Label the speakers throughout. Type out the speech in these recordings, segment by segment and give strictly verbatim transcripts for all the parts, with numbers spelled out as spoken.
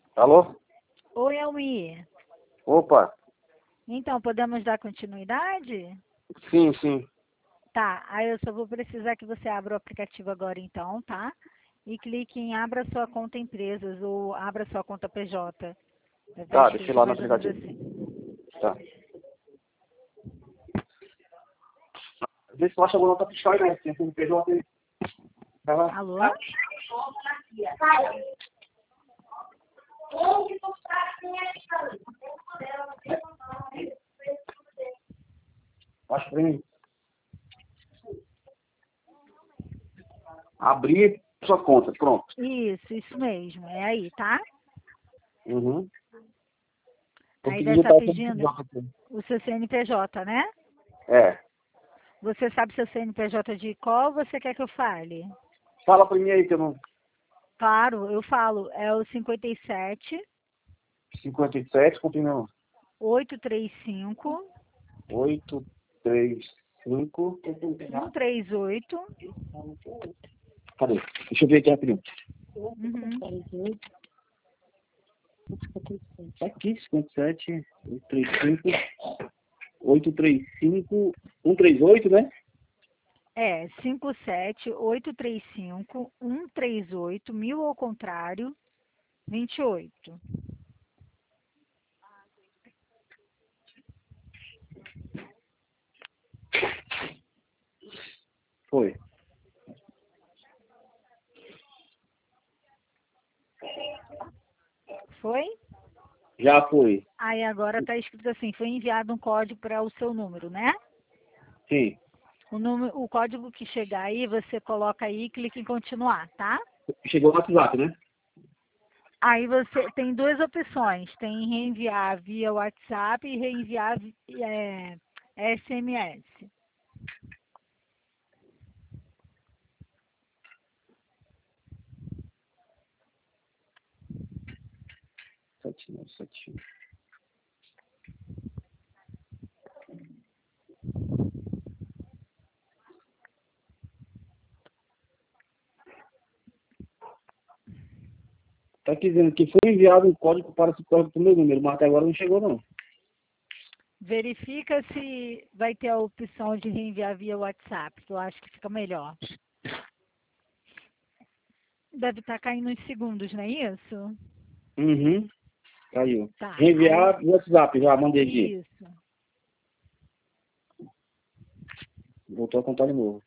Speaker 1: Alô?
Speaker 2: Oi, Almir.
Speaker 1: Opa,
Speaker 2: Então, podemos dar continuidade?
Speaker 1: sim, sim.
Speaker 2: Tá, aí eu só vou precisar que você abra o aplicativo agora então, tá? E clique em abra sua conta empresas ou abra sua conta P J. Vai estar
Speaker 1: Tá, deixa eu ir
Speaker 2: escrito
Speaker 1: lá no
Speaker 2: mais ou menos
Speaker 1: aplicativo.
Speaker 2: assim.
Speaker 1: Tá. Vê se tu acha alguma nota fiscal aí, né? Tem C N P J aí. Vai lá.
Speaker 2: Alô?
Speaker 1: Acha pra mim. Abrir sua conta, pronto.
Speaker 2: Isso, isso mesmo. É aí, tá?
Speaker 1: Uhum. Tem
Speaker 2: Aí
Speaker 1: que
Speaker 2: deve estar
Speaker 1: digitar o C N P
Speaker 2: pedindo
Speaker 1: J aqui.
Speaker 2: o seu C N P J, né?
Speaker 1: É.
Speaker 2: Você sabe seu C N P J de qual você quer que eu fale?
Speaker 1: Fala pra mim aí que eu não...
Speaker 2: Claro, eu falo. É o cinquenta e sete,
Speaker 1: cinquenta e sete, continua.
Speaker 2: oitocentos e trinta e cinco,
Speaker 1: oito, três, cinco.
Speaker 2: cento e trinta e oito.
Speaker 1: Cadê? Deixa eu ver aqui rapidinho.
Speaker 2: Uhum.
Speaker 1: Tá aqui, cinquenta e sete, oito, três, cinco, oito, três, cinco, um, três, oito, né?
Speaker 2: É, cinco sete oito três cinco um três oito, mil ao contrário, vinte e oito.
Speaker 1: Foi.
Speaker 2: Foi?
Speaker 1: Já foi.
Speaker 2: Aí agora está escrito assim, foi enviado um código para o seu número, né?
Speaker 1: Sim.
Speaker 2: O, número, o código que chegar aí, você coloca aí e clica em continuar, tá?
Speaker 1: Chegou no WhatsApp, né?
Speaker 2: Aí você tem duas opções, tem reenviar via WhatsApp e reenviar é, S M S.
Speaker 1: Sete, nove, sete. Tá aqui dizendo que foi enviado um código para esse código pro meu número, mas até agora não chegou não.
Speaker 2: Verifica se vai ter a opção de reenviar via WhatsApp, que eu acho que fica melhor. Deve estar caindo uns segundos, não é isso?
Speaker 1: Uhum. Caiu.
Speaker 2: Tá, aí,
Speaker 1: Reenviar no WhatsApp, já mandei aqui.
Speaker 2: isso.
Speaker 1: Voltou a contar de novo.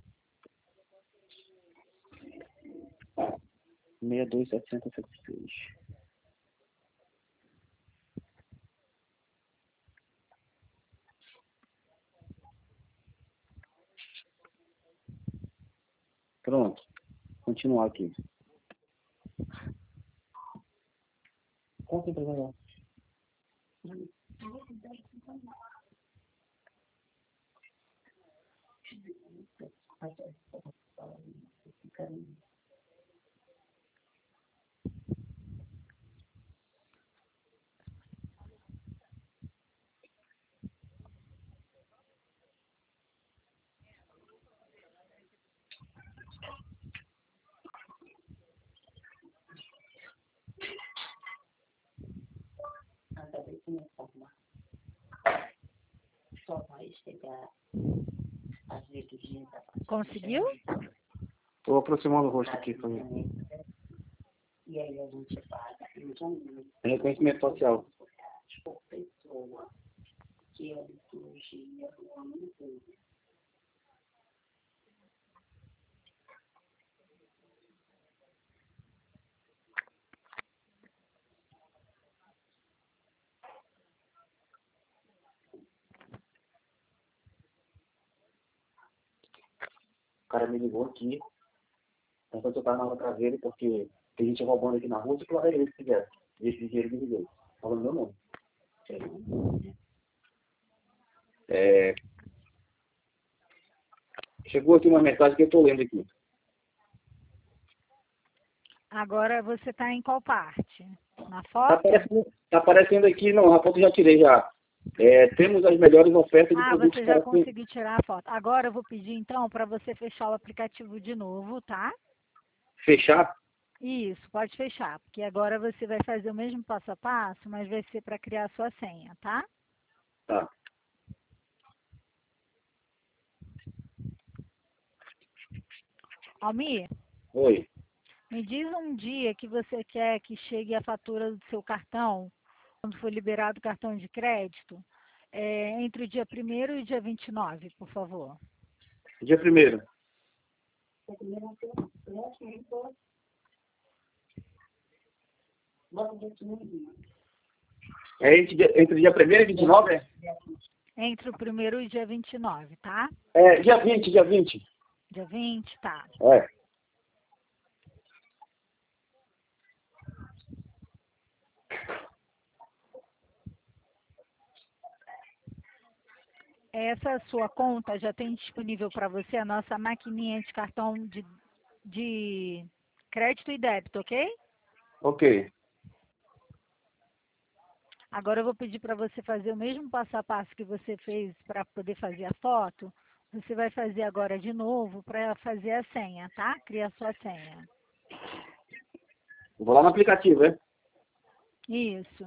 Speaker 1: seis dois sete zero sete seis. Pronto. Continuar aqui. Qual que é o problema?
Speaker 2: Conseguiu?
Speaker 1: Estou aproximando o rosto aqui para mim. Reconhecimento facial. O cara me ligou aqui. Enquanto eu estava na outra dele, porque tem gente roubando aqui na rua, e claro, ele se quiser. E esse dinheiro me ligou. Falando meu nome. É... Chegou aqui uma mensagem que eu estou lendo aqui.
Speaker 2: Agora você está em qual parte? Na
Speaker 1: Tá
Speaker 2: foto?
Speaker 1: aparecendo, tá aparecendo aqui, não, a foto eu já tirei já. É, temos as melhores ofertas de
Speaker 2: Ah,
Speaker 1: produtos
Speaker 2: você já
Speaker 1: para quem
Speaker 2: conseguiu tirar a foto. Agora eu vou pedir então para você fechar o aplicativo de novo, tá?
Speaker 1: fechar.
Speaker 2: Isso, pode fechar, porque agora você vai fazer o mesmo passo a passo, mas vai ser para criar a sua senha, tá?
Speaker 1: Tá.
Speaker 2: Almir,
Speaker 1: Oi.
Speaker 2: me diz um dia que você quer que chegue a fatura do seu cartão, quando for liberado o cartão de crédito, é, entre o dia primeiro e o dia vinte e nove, por favor.
Speaker 1: Dia primeiro. É entre, dia- entre dia primeiro e vinte e nove, é?
Speaker 2: Entre o primeiro e o dia vinte e nove, tá?
Speaker 1: É, dia vinte, dia vinte.
Speaker 2: Dia vinte, tá.
Speaker 1: É.
Speaker 2: Essa sua conta já tem disponível para você a nossa maquininha de cartão de, de crédito e débito, ok?
Speaker 1: Ok.
Speaker 2: Agora eu vou pedir para você fazer o mesmo passo a passo que você fez para poder fazer a foto. Você vai fazer agora de novo para fazer a senha, tá? Criar a sua senha.
Speaker 1: Vou lá no aplicativo, é?
Speaker 2: Isso.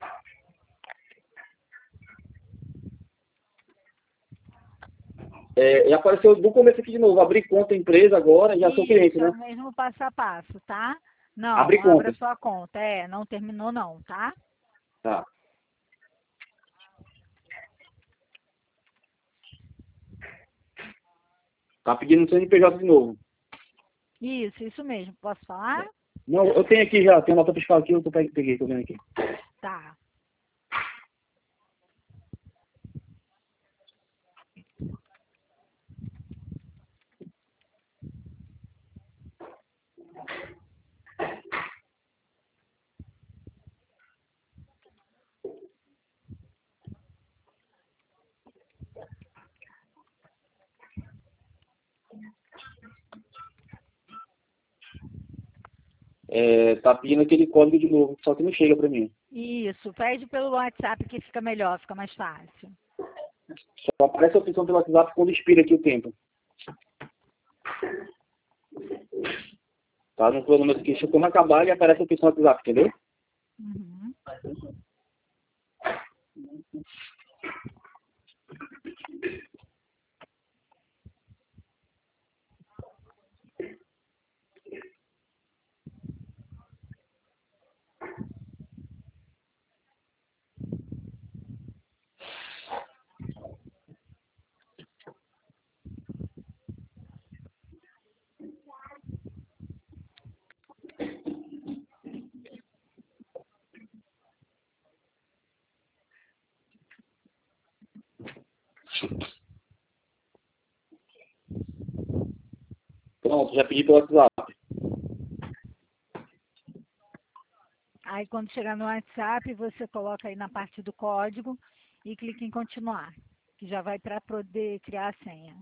Speaker 1: É, e apareceu do começo aqui de novo. Abrir conta empresa agora, já sou cliente,
Speaker 2: Isso, é
Speaker 1: né?
Speaker 2: o mesmo passo a passo, tá? Não,
Speaker 1: Abrir
Speaker 2: abra
Speaker 1: conta.
Speaker 2: sua conta. É, não terminou não, tá?
Speaker 1: Tá. Tá pedindo C N P J de novo.
Speaker 2: Isso, isso mesmo. Posso falar?
Speaker 1: Não, eu tenho aqui já, tem nota fiscal aqui, eu tô pe- peguei, tô vendo aqui.
Speaker 2: Tá.
Speaker 1: É, tá pedindo aquele código de novo, só que não chega pra mim.
Speaker 2: Isso, pede pelo WhatsApp que fica melhor, fica mais fácil.
Speaker 1: Só aparece a opção pelo WhatsApp quando expira aqui o tempo. Tá no cronômetro aqui, deixa quando acabar e aparece a opção do WhatsApp, entendeu?
Speaker 2: Uhum.
Speaker 1: Pronto, já pedi pelo WhatsApp.
Speaker 2: Aí quando chegar no WhatsApp, você coloca aí na parte do código e clica em continuar, que já vai para poder criar a senha.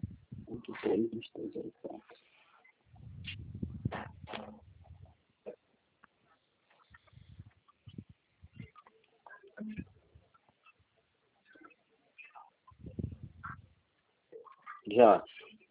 Speaker 1: Já.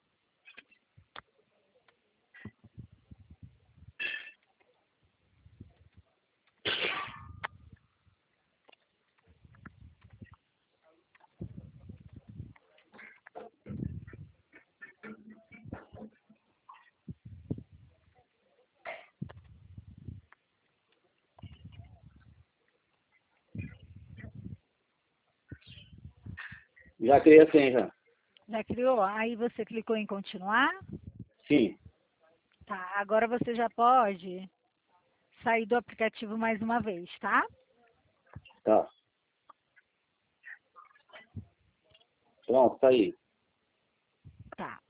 Speaker 1: Já criei a senha, já.
Speaker 2: Já criou? Aí você clicou em continuar.
Speaker 1: Sim.
Speaker 2: Tá, agora você já pode sair do aplicativo mais uma vez, tá?
Speaker 1: Tá. Pronto, tá aí.
Speaker 2: Tá.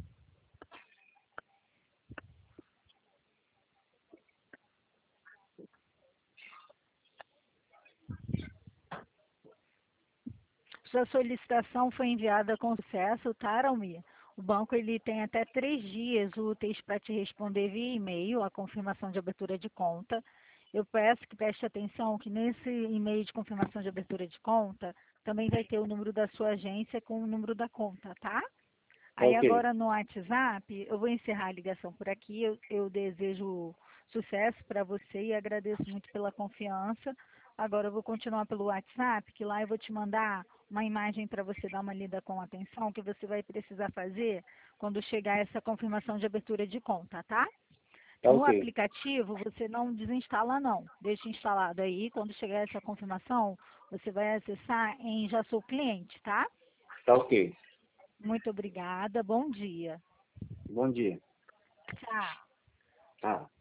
Speaker 2: Sua solicitação foi enviada com sucesso, tá, Almir? O banco ele tem até três dias úteis para te responder via e-mail a confirmação de abertura de conta. Eu peço que preste atenção que nesse e-mail de confirmação de abertura de conta também vai ter o número da sua agência com o número da conta, tá?
Speaker 1: Tá
Speaker 2: Aí
Speaker 1: ok.
Speaker 2: agora no WhatsApp, eu vou encerrar a ligação por aqui. Eu, eu desejo Sucesso para você e agradeço muito pela confiança. Agora eu vou continuar pelo WhatsApp, que lá eu vou te mandar uma imagem para você dar uma lida com atenção, que você vai precisar fazer quando chegar essa confirmação de abertura de conta, tá?
Speaker 1: Tá
Speaker 2: No
Speaker 1: ok.
Speaker 2: aplicativo, você não desinstala não, deixa instalado aí. Quando chegar essa confirmação, você vai acessar em Já Sou Cliente, tá?
Speaker 1: Tá ok.
Speaker 2: Muito obrigada, bom dia.
Speaker 1: Bom dia.
Speaker 2: Tchau.
Speaker 1: Tá.